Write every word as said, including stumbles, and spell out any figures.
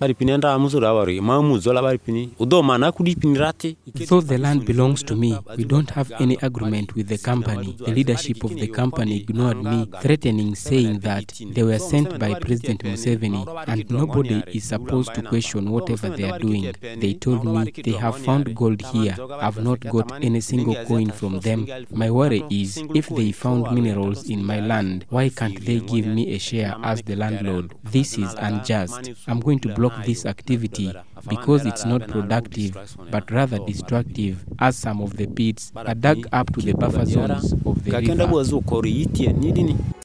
Though the land belongs to me, we don't have any agreement with the company. The leadership of the company ignored me, threatening, saying that they were sent by President Museveni and nobody is supposed to question whatever they are doing. They told me they have found gold here. I've not got any single coin from them. My worry is, if they found minerals in my land, why can't they give me a share as the landlord? This is unjust. I'm going to block this activity because it's not productive, but rather destructive, as some of the pits are dug up to the buffer zones of the river.